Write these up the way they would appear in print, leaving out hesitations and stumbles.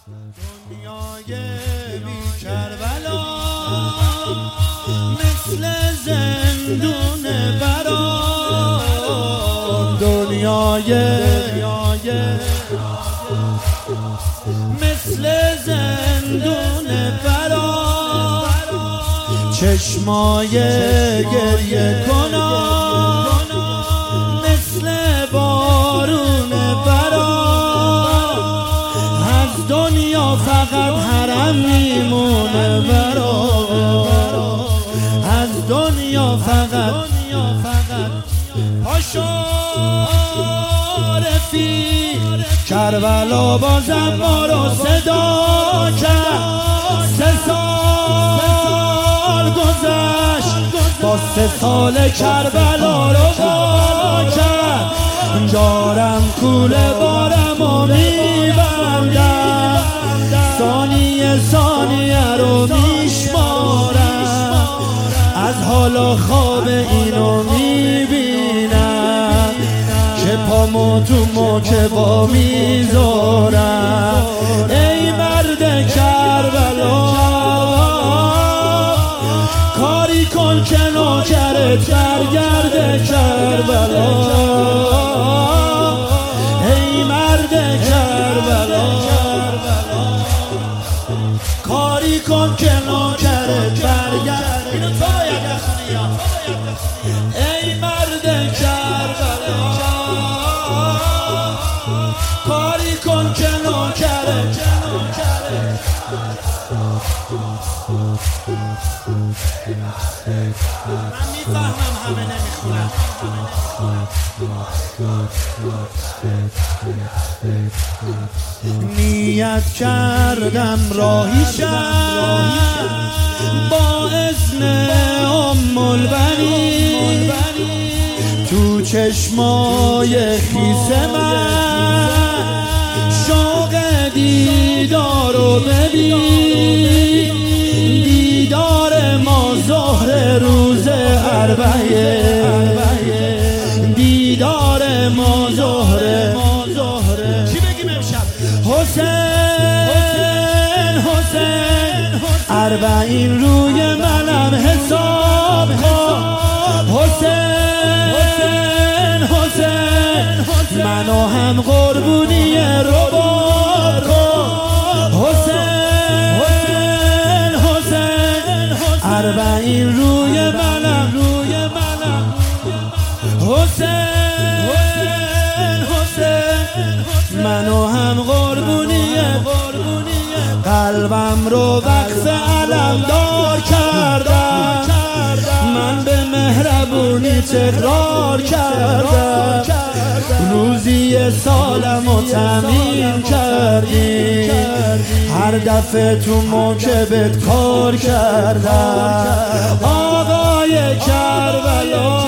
دنیای بی کربلا مثل زندون برا، دنیای مثل زندون برا، چشمای گریه کنان مثل بارون برا، از دنیا فقط حرم میمونه برا، از دنیا فقط پاشو رفیق کربلا بازم ما رو صدا کرد. 3 سال گذشت با 3 سال کربلا رو وا کرد، دارم کوله بارم و میبندم، ثانیه رو میشمارم، از حالا خواب اینو میبینم که پامو تو موکبا میذارم. ای مرد کربلا کاری کن که نوکرت برگرده کربلا، ای مرد کربلا کاری کن که نوکرت برگرده. اینو تو باید بخونی یا ای مرد کربلا کاری کن که نوکرت. من میفهمم همه نمیخونم. نیت کردم راهی شم با اذن ام البنین، تو چشمای خیس من شوق دیدارو ببین، دیدار ما ظهر روز اربعه، دیدار ما ظهر. چی بگیم امشب؟ حسین 40 روی منم حساب کن، حسین منو هم قربونی رباب کن، حسین 40 روی منم، حسین منو هم قربونی، قلبم رو وقف علمدار کردم، من به مهربونی تقرار کردم، روزی سالمو تمیم کردی، هر دفعه تو موکبت کار کردم. آقای کربلا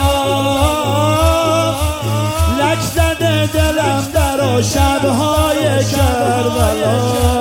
لک زده دلم در شبهای کربلا.